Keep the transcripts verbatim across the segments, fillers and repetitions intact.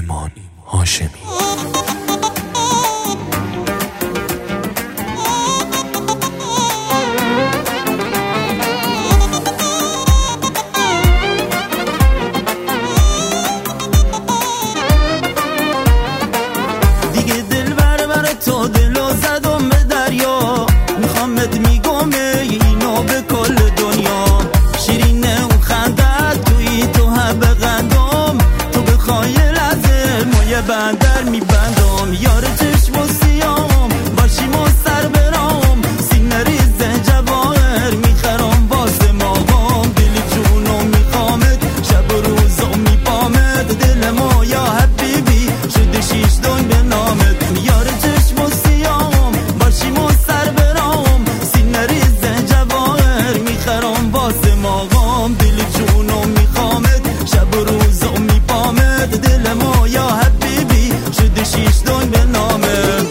ایمان هاشمی. دیگه دل بر بر تو دلو زدم به دریا، میخوامت میگم اینو به کل دنیا. شیرینه اون خندت توی تو هم بغندم، تو بخوای لحظه مایه بندر میبندم. یار چشم و سیام باشیم و سر برام، سینه ریزه جواهر میخرام واسه ماهام. دل جونو میخوامت شب و روزو میپامت، دل ما یا حبیبی شده شیش دنگ به نامت. یار چشم و سیام باشیم و سر برام، سینه ریزه جواهر میخرام واسه ماهام. دل جونو میخوامت شب و روزو میپامت، دل ما یا حبیبی شده شیش دنگ به نامت.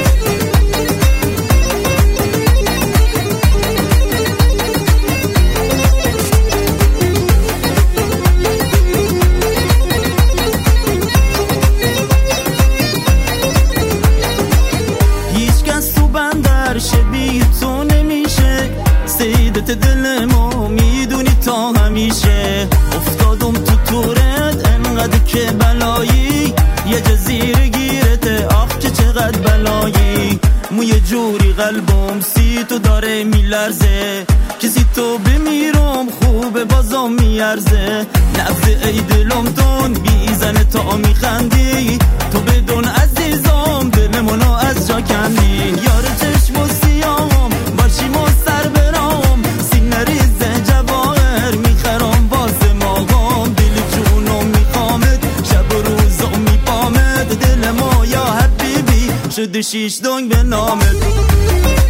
هیچ کس تو بندر شبیه تو نمیشه، سیدت دل ما میدونی تا همیشه. افتادم تو تورت انقدر که بلایی، یه جزیره گیرته آخ که چقدر بلایی. مو یه جوری قلبم سی تو داره میلرزه، کسی تو بمیرم خوبه بازم میارزه. نبض ای دلم دون بیزنه تا میخندی، تو بدون عزیزم دلمونو از جا کندی. یار چشم و سیام باشیم و سر برام، سینه ریزه جواهر میخرام واسه ماهام. دل جونو میخوامت شب و روزو میپامت، دل ما یا حبیبی شده شیش دنگ به نامت.